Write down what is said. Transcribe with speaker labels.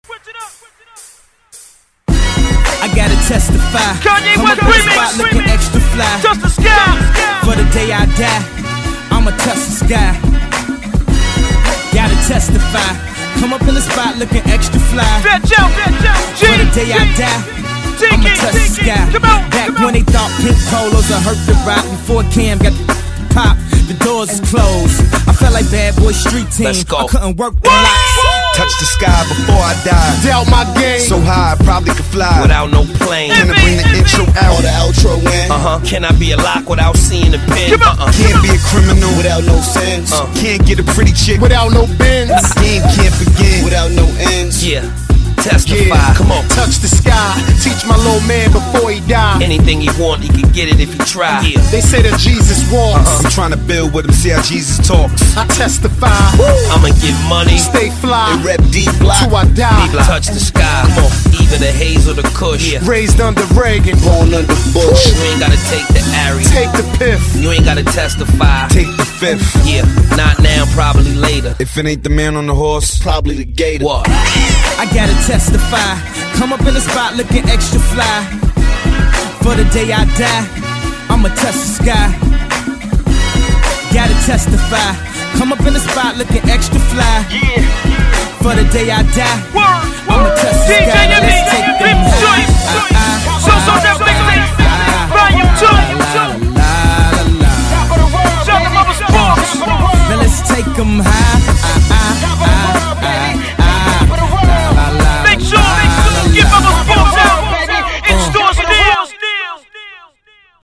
Speaker 1: I gotta testify.
Speaker 2: Kanye
Speaker 1: Come
Speaker 2: West
Speaker 1: up in the
Speaker 2: remix.
Speaker 1: spot looking extra fly.
Speaker 2: Touch the sky.
Speaker 1: For the day I die, I'ma touch the sky. Gotta testify. Come up in the spot looking extra fly.
Speaker 2: Bitch out.
Speaker 1: For the day I die, I'ma touch the sky. Back when they thought pink polos would hurt the rock, before Cam got the pop, the doors is closed. I felt like Bad Boy Street Team.
Speaker 3: Let's go.
Speaker 1: I couldn't work the locks.
Speaker 4: Touch the sky before I die.
Speaker 5: Doubt my game.
Speaker 4: So high, I probably could fly.
Speaker 3: Without no plane.
Speaker 4: Can I bring the intro out?
Speaker 5: Or the outro in.
Speaker 3: Can I be a lock without seeing the pin?
Speaker 4: Can't be a criminal
Speaker 5: Without no sense.
Speaker 4: Can't get a pretty chick
Speaker 5: Without no bends.
Speaker 4: Game can't begin
Speaker 5: Without no ends.
Speaker 3: Yeah, testify. Come on.
Speaker 5: Touch the sky. Teach my little man before he die.
Speaker 3: Anything he want, he can get it if he try. Yeah.
Speaker 5: They say that Jesus walks.
Speaker 4: I'm trying to build with him, see how Jesus talks.
Speaker 5: I testify.
Speaker 3: I'ma get money.
Speaker 5: Stay fly.
Speaker 4: They rep D block.
Speaker 5: Till I die.
Speaker 3: Touch the sky. Come on. Either the haze or the kush. Yeah.
Speaker 5: Raised under Reagan. Born under Bush.
Speaker 3: You ain't gotta take the Aries.
Speaker 5: Take the piff.
Speaker 3: You ain't gotta testify.
Speaker 4: Take the fifth.
Speaker 3: Yeah, not now, probably later.
Speaker 4: If it ain't the man on the horse,
Speaker 5: Probably the gator.
Speaker 3: What?
Speaker 1: I gotta testify. Come up in the spot looking extra fly. For the day I die, I'ma touch the sky. Gotta testify. Come up in the spot looking extra fly. For the day I die, I'ma touch the sky. Now let's